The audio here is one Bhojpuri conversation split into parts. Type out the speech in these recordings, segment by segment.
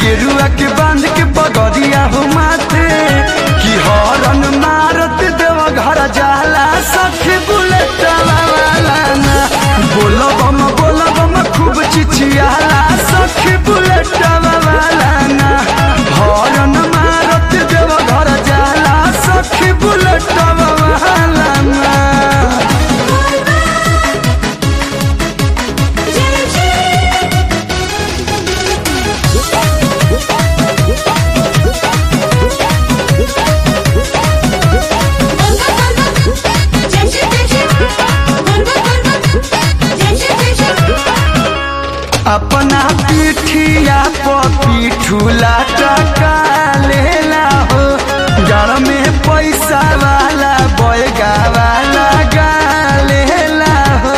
गेरुआ के बांध के पगड़िया हो माथे कि हॉर्न मारत देव घर जाला सखी बुलेट वाला ना बोलो बम खूब चिचियाला सखी बुलेट वाला ना हॉर्न मारत देव घर जाला सखी बुलेट वाला ना। अपना पीठिया पीठूला टका लेला हो जड़ में पैसा वाला बैगा वाला गा लेला हो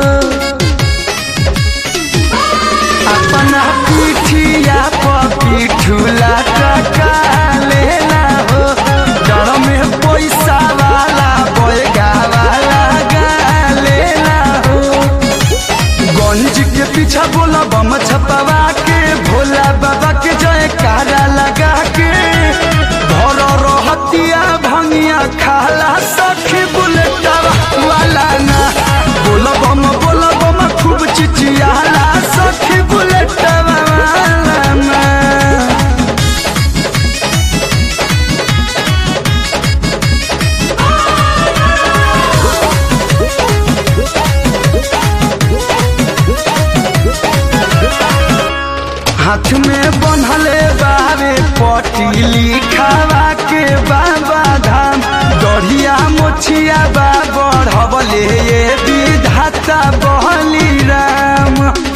अपना पीठिया पीठूला टका लेला हो जड़ में पैसा वाला बैगा वाला गा लेला हो गंज के पीछा बोला बम छपवा के भोला बाबा के जयकारा लगा के घर रहतिया भंगिया खाला सखी बुलेट वाला ना बोला बम खूब चिचियाला सखी बुलेट वाला ना। हाथ में बंधले बावे पटीली खावा के बाबा धाम दढ़िया मोछिया बा बढ़वले ये विधाता बहली राम।